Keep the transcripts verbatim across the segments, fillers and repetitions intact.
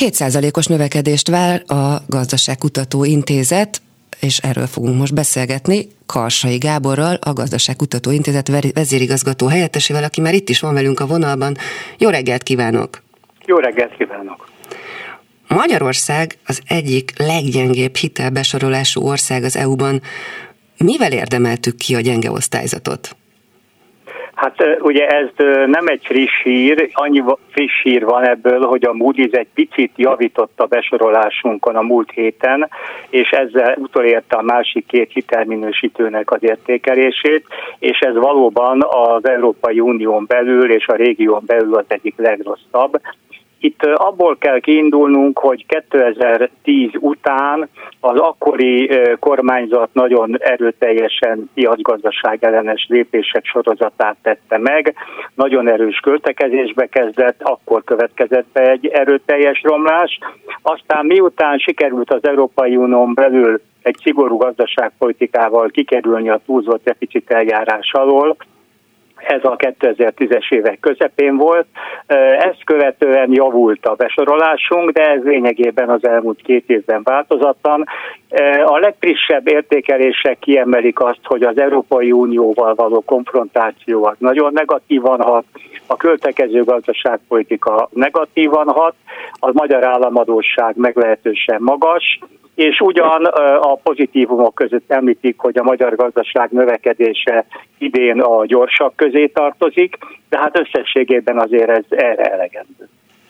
hét százalékos növekedést vár a Gazdaságkutató Intézet, és erről fogunk most beszélgetni Karsai Gáborral, a Gazdaságkutató Intézet vezérigazgató helyettesével, aki már itt is van velünk a vonalban. Jó reggelt kívánok! Jó reggelt kívánok! Magyarország az egyik leggyengébb hitelbesorolású ország az é u-ban. Mivel érdemeltük ki a gyenge osztályzatot? Hát ugye ez nem egy friss hír, annyi friss hír van ebből, hogy a Moody's egy picit javított a besorolásunkon a múlt héten, és ezzel utolérte a másik két hitelminősítőnek az értékelését, és ez valóban az Európai Unión belül és a régión belül az egyik legrosszabb. Itt abból kell kiindulnunk, hogy kétezer-tíz után az akkori kormányzat nagyon erőteljesen piacgazdaság ellenes lépések sorozatát tette meg, nagyon erős költekezésbe kezdett, akkor következett be egy erőteljes romlás. Aztán miután sikerült az Európai Unión belül egy szigorú gazdaságpolitikával kikerülni a túlzott deficit eljárás alól, ez a kétezer-tízes évek közepén volt. Ezt követően javult a besorolásunk, de ez lényegében az elmúlt két évben változatlan. A legfrissebb értékelések kiemelik azt, hogy az Európai Unióval való konfrontáció az nagyon negatívan hat, a költekező gazdaságpolitika negatívan hat, a magyar államadósság meglehetősen magas, és ugyan a pozitívumok között említik, hogy a magyar gazdaság növekedése idén a gyorsak közé tartozik, de hát összességében azért ez erre elegendő.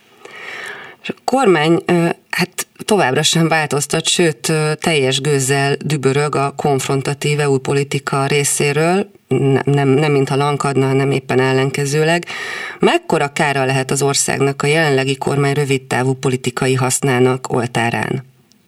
A kormány hát továbbra sem változtat, sőt teljes gőzzel dübörög a konfrontatív é u politika részéről, nem, nem, nem mintha lankadna, hanem éppen ellenkezőleg. Mekkora kára lehet az országnak a jelenlegi kormány rövidtávú politikai hasznának oltárán?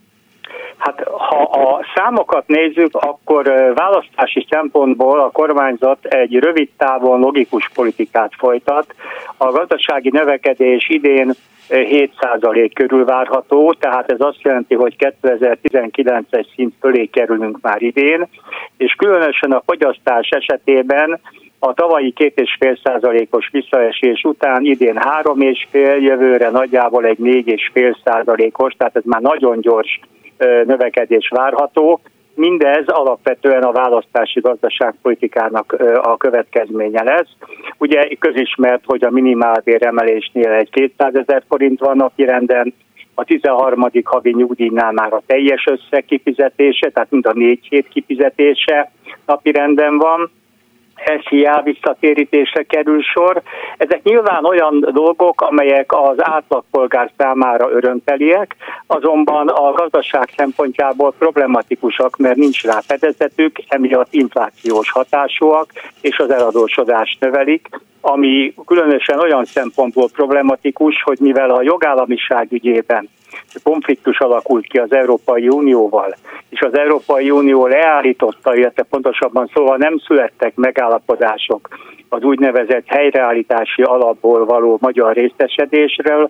Hát ha a számokat nézzük, akkor választási szempontból a kormányzat egy rövid távon logikus politikát folytat. A gazdasági növekedés idén hét százalék körül várható, tehát ez azt jelenti, hogy kétezer-tizenkilences szint fölé kerülünk már idén, és különösen a fogyasztás esetében a tavalyi két egész öt százalékos visszaesés után idén három egész öt, jövőre nagyjából egy négy egész öt százalékos, tehát ez már nagyon gyors növekedés várható. Mindez alapvetően a választási gazdaságpolitikának a következménye lesz. Ugye közismert, hogy a minimálbér emelésnél egy kétszázezer forint van napirenden, a tizenharmadik havi nyugdíjnál már a teljes összeg kifizetése, tehát mind a négy hét kifizetése napirenden van. es zé á visszatérítésre kerül sor. Ezek nyilván olyan dolgok, amelyek az átlagpolgár számára örömteliek, azonban a gazdaság szempontjából problematikusak, mert nincs rá fedezetük, emiatt inflációs hatásúak, és az eladósodást növelik, ami különösen olyan szempontból problematikus, hogy mivel a jogállamiság ügyében konfliktus alakult ki az Európai Unióval, és az Európai Unió leállította, illetve pontosabban szóval nem születtek megállapodások az úgynevezett helyreállítási alapból való magyar részesedésről,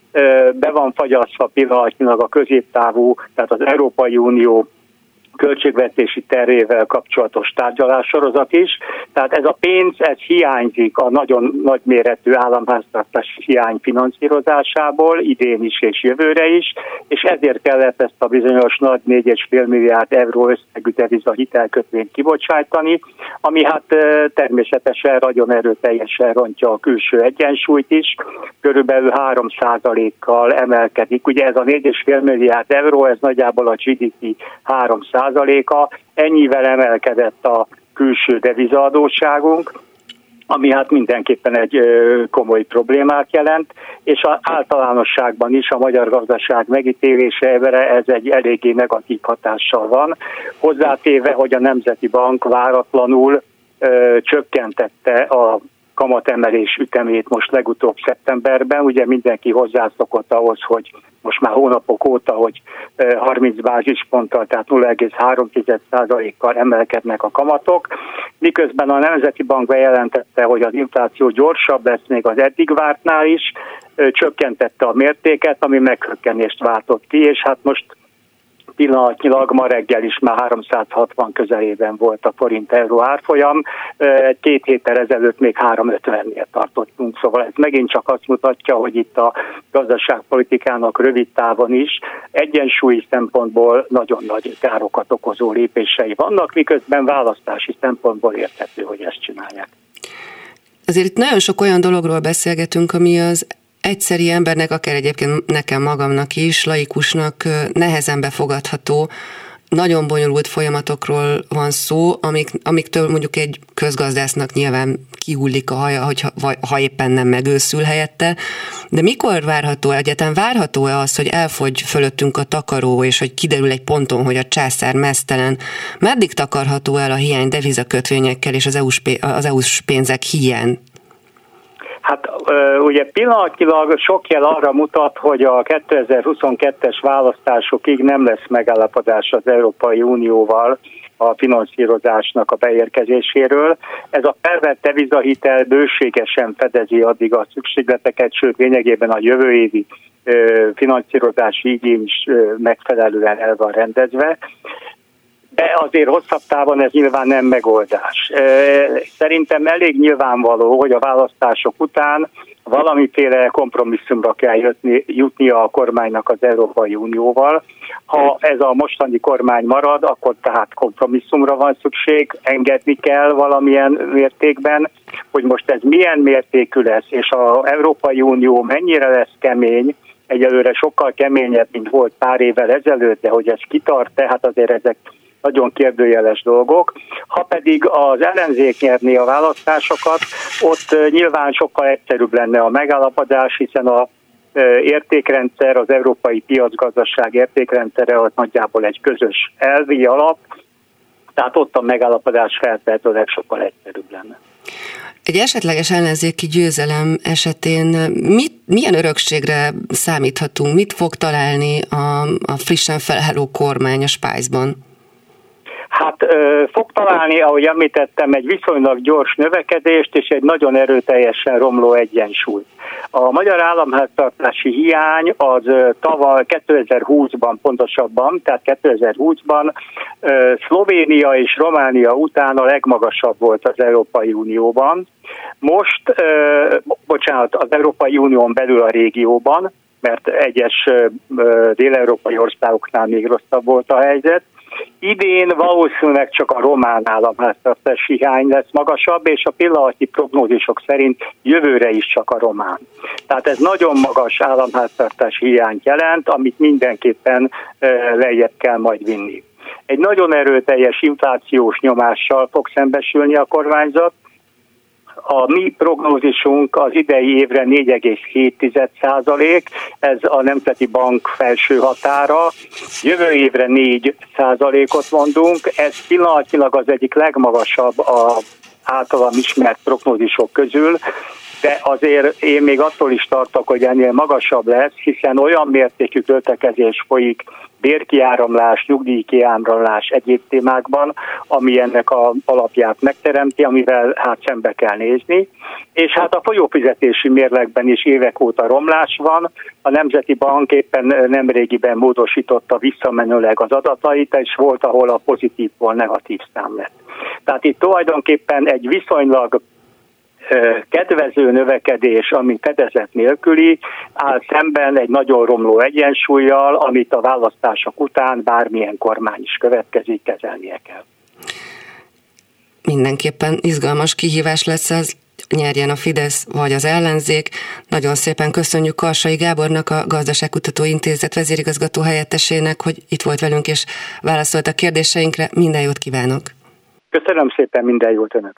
be van fagyasztva pillanatnyilag a középtávú, tehát az Európai Unió költségvetési tervével kapcsolatos tárgyalássorozat is. Tehát ez a pénz, ez hiányzik a nagyon nagyméretű államháztartási hiány finanszírozásából, idén is és jövőre is, és ezért kellett ezt a bizonyos nagy négy egész öt milliárd euró összegű deviza hitelkötvényt kibocsájtani, ami hát természetesen nagyon erőteljesen rontja a külső egyensúlyt is, körülbelül három százalékkal emelkedik. Ugye ez a négy egész öt milliárd euró, ez nagyjából a gé dé pé három százaléka, ennyivel emelkedett a külső devizaadósságunk, ami hát mindenképpen egy komoly problémát jelent, és az általánosságban is a magyar gazdaság megítélésére ez egy eléggé negatív hatással van. Hozzátéve, hogy a Nemzeti Bank váratlanul ö, csökkentette a kamatemelés ütemét most legutóbb szeptemberben. Ugye mindenki hozzászokott ahhoz, hogy most már hónapok óta, hogy harminc bázisponttal, tehát nulla egész három százalékkal emelkednek a kamatok, miközben a Nemzeti Bank bejelentette, hogy az infláció gyorsabb lesz még az eddig vártnál is, csökkentette a mértéket, ami meghökkenést váltott ki, és hát most Pillanatnyilag ma reggel is már háromszázhatvan közelében volt a forint-euró árfolyam, két héttel ezelőtt még háromszázötvennél tartottunk, szóval ez megint csak azt mutatja, hogy itt a gazdaságpolitikának rövid távon is egyensúlyi szempontból nagyon nagy károkat okozó lépései vannak, miközben választási szempontból érthető, hogy ezt csinálják. Azért itt nagyon sok olyan dologról beszélgetünk, ami az egyszeri embernek, akár egyébként nekem magamnak is, laikusnak nehezen befogadható, nagyon bonyolult folyamatokról van szó, amik, amiktől mondjuk egy közgazdásznak nyilván kihullik a haja, hogyha, ha éppen nem megőszül helyette. De mikor várható, egyáltalán várható-e az, hogy elfogy fölöttünk a takaró, és hogy kiderül egy ponton, hogy a császár meztelen? Meddig takarható el a hiány devizakötvényekkel és az é u-s, az é u-s pénzek híján? Hát ugye pillanatnyilag sok jel arra mutat, hogy a kétezer-huszonkettes választásokig nem lesz megállapodás az Európai Unióval a finanszírozásnak a beérkezéséről. Ez a pervert devizahitel bőségesen fedezi addig a szükségleteket, sőt lényegében a jövő évi finanszírozási igény is megfelelően el van rendezve. De azért hosszabb távon ez nyilván nem megoldás. Szerintem elég nyilvánvaló, hogy a választások után valamiféle kompromisszumra kell jutni, jutnia a kormánynak az Európai Unióval. Ha ez a mostani kormány marad, akkor tehát kompromisszumra van szükség, engedni kell valamilyen mértékben, hogy most ez milyen mértékű lesz, és az Európai Unió mennyire lesz kemény, egyelőre sokkal keményebb, mint volt pár évvel ezelőtt, de hogy ez kitart, tehát azért ezek nagyon kérdőjeles dolgok. Ha pedig az ellenzék nyerné a választásokat, ott nyilván sokkal egyszerűbb lenne a megállapodás, hiszen a értékrendszer, az európai piacgazdaság értékrendszere az nagyjából egy közös elvi alap, tehát ott a megállapodás feltétlenül sokkal egyszerűbb lenne. Egy esetleges ellenzéki győzelem esetén mit, milyen örökségre számíthatunk? Mit fog találni a, a frissen felálló kormány a spájzban? Hát fog találni, ahogy említettem, egy viszonylag gyors növekedést és egy nagyon erőteljesen romló egyensúlyt. A magyar államháztartási hiány az tavaly kétezer-húszban pontosabban, tehát kétezer-húszban Szlovénia és Románia után a legmagasabb volt az Európai Unióban. Most, bocsánat, az Európai Unión belül a régióban, mert egyes dél-európai országoknál még rosszabb volt a helyzet. Idén valószínűleg csak a román államháztartási hiány lesz magasabb, és a pillanatnyi prognózisok szerint jövőre is csak a román. Tehát ez nagyon magas államháztartási hiányt jelent, amit mindenképpen lejjebb kell majd vinni. Egy nagyon erőteljes inflációs nyomással fog szembesülni a kormányzat. A mi prognózisunk az idei évre négy egész hét százalék, ez a Nemzeti Bank felső határa. Jövő évre négy százalékot mondunk, ez pillanatnyilag az egyik legmagasabb az általam ismert prognózisok közül, de azért én még attól is tartok, hogy ennél magasabb lesz, hiszen olyan mértékű költekezés folyik, bérkiáramlás, nyugdíjkiáramlás egyéb témákban, ami ennek a alapját megteremti, amivel hát szembe kell nézni. És hát a folyófizetési mérlegben is évek óta romlás van. A Nemzeti Bank éppen nemrégiben módosította visszamenőleg az adatait, és volt, ahol a pozitívból negatív szám lett. Tehát itt tulajdonképpen egy viszonylag kedvező növekedés, ami fedezet nélküli, áll szemben egy nagyon romló egyensúllyal, amit a választások után bármilyen kormány is következik, kezelnie kell. Mindenképpen izgalmas kihívás lesz ez, nyerjen a Fidesz vagy az ellenzék. Nagyon szépen köszönjük Karsai Gábornak, a Gazdaságkutató Intézet vezérigazgató helyettesének, hogy itt volt velünk és válaszolt a kérdéseinkre. Minden jót kívánok! Köszönöm szépen, minden jót önök!